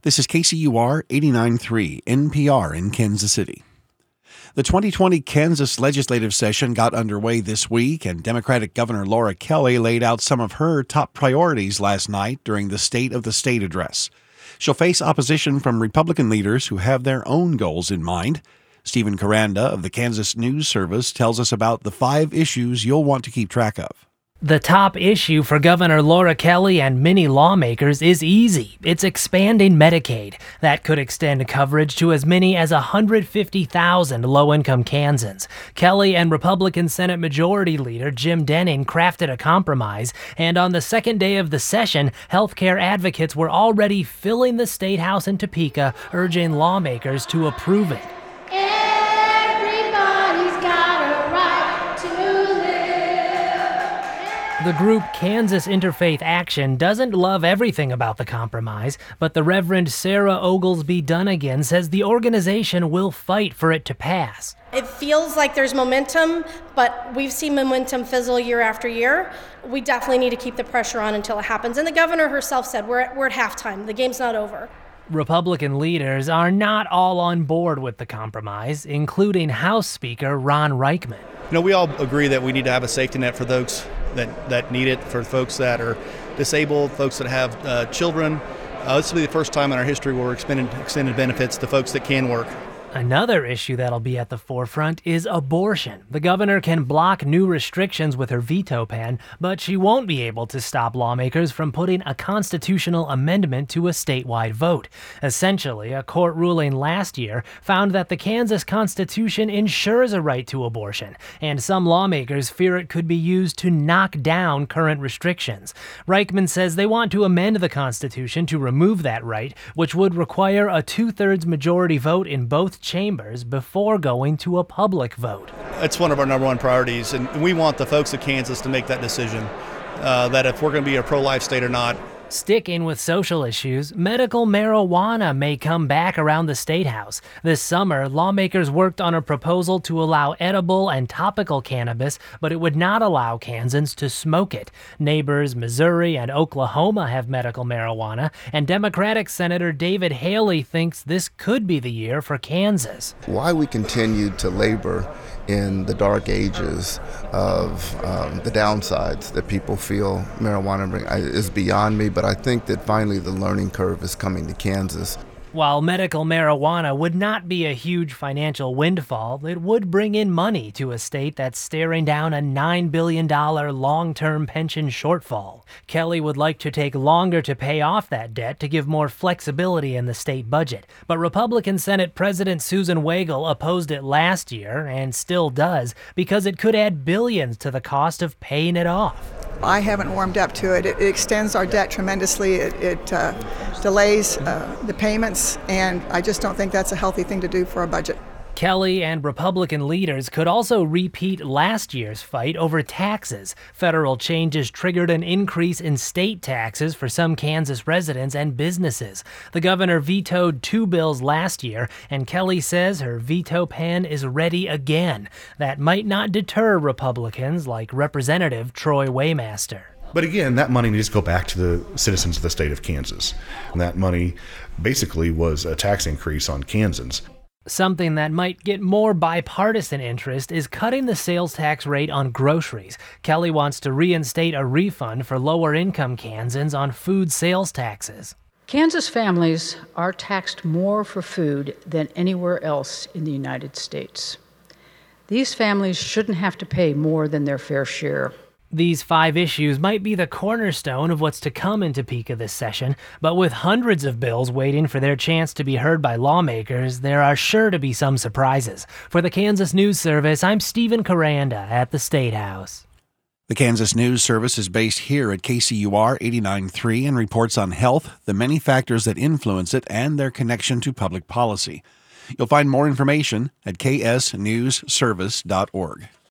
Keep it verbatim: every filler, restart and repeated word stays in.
This is K C U R eighty-nine point three N P R in Kansas City. The twenty twenty Kansas legislative session got underway this week, and Democratic Governor Laura Kelly laid out some of her top priorities last night during the State of the State address. She'll face opposition from Republican leaders who have their own goals in mind. Stephen Caranda of the Kansas News Service tells us about the five issues you'll want to keep track of. The top issue for Governor Laura Kelly and many lawmakers is easy. It's expanding Medicaid. That could extend coverage to as many as one hundred fifty thousand low-income Kansans. Kelly and Republican Senate Majority Leader Jim Denning crafted a compromise, and on the second day of the session, healthcare advocates were already filling the State House in Topeka, urging lawmakers to approve it. The group Kansas Interfaith Action doesn't love everything about the compromise, but the Reverend Sarah Oglesby Dunnigan says the organization will fight for it to pass. It feels like there's momentum, but we've seen momentum fizzle year after year. We definitely need to keep the pressure on until it happens. And the governor herself said, we're at, we're at halftime. The game's not over. Republican leaders are not all on board with the compromise, including House Speaker Ron Reichman. You know, we all agree that we need to have a safety net for those that, that need it, for folks that are disabled, folks that have uh, children. Uh, this will be the first time in our history where we're extending extended benefits to folks that can work. Another issue that'll be at the forefront is abortion. The governor can block new restrictions with her veto pen, but she won't be able to stop lawmakers from putting a constitutional amendment to a statewide vote. Essentially, a court ruling last year found that the Kansas Constitution ensures a right to abortion, and some lawmakers fear it could be used to knock down current restrictions. Reichman says they want to amend the Constitution to remove that right, which would require a two-thirds majority vote in both chambers before going to a public vote. It's one of our number one priorities, and we want the folks of Kansas to make that decision, uh, that if we're going to be a pro-life state or not. Sticking with social issues, medical marijuana may come back around the State House. This summer, lawmakers worked on a proposal to allow edible and topical cannabis, but it would not allow Kansans to smoke it. Neighbors Missouri and Oklahoma have medical marijuana, and Democratic Senator David Haley thinks this could be the year for Kansas. Why we continue to labor in the dark ages of um, the downsides that people feel marijuana bring is beyond me, but I think that finally the learning curve is coming to Kansas. While medical marijuana would not be a huge financial windfall, it would bring in money to a state that's staring down a nine billion dollars long-term pension shortfall. Kelly would like to take longer to pay off that debt to give more flexibility in the state budget. But Republican Senate President Susan Wagle opposed it last year, and still does, because it could add billions to the cost of paying it off. I haven't warmed up to it. It, it extends our debt tremendously. It, it uh, delays uh, the payments, and I just don't think that's a healthy thing to do for a budget. Kelly and Republican leaders could also repeat last year's fight over taxes. Federal changes triggered an increase in state taxes for some Kansas residents and businesses. The governor vetoed two bills last year, and Kelly says her veto pen is ready again. That might not deter Republicans like Representative Troy Waymaster. But again, that money needs to go back to the citizens of the state of Kansas. And that money basically was a tax increase on Kansans. Something that might get more bipartisan interest is cutting the sales tax rate on groceries. Kelly wants to reinstate a refund for lower-income Kansans on food sales taxes. Kansas families are taxed more for food than anywhere else in the United States. These families shouldn't have to pay more than their fair share. These five issues might be the cornerstone of what's to come in Topeka this session, but with hundreds of bills waiting for their chance to be heard by lawmakers, there are sure to be some surprises. For the Kansas News Service, I'm Stephen Caranda at the State House. The Kansas News Service is based here at K C U R eighty-nine point three and reports on health, the many factors that influence it, and their connection to public policy. You'll find more information at k s news service dot org.